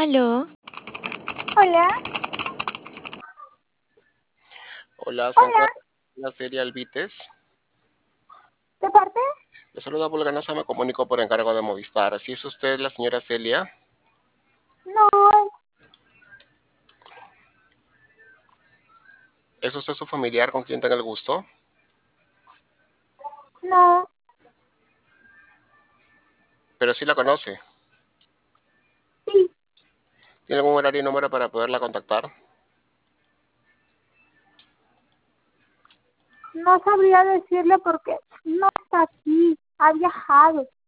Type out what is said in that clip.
Aló, Hola, Hola, se hola, encuentra la serie Albites. ¿de parte? Le saluda Bulganosa, me comunico por encargo de Movistar. ¿Sí es usted la señora Celia? No, ¿Es usted su familiar con quien tenga el gusto? no, Pero sí la conoce. sí, ¿Tiene algún horario y número para poderla contactar? no sabría decirle porque no está aquí, ha viajado.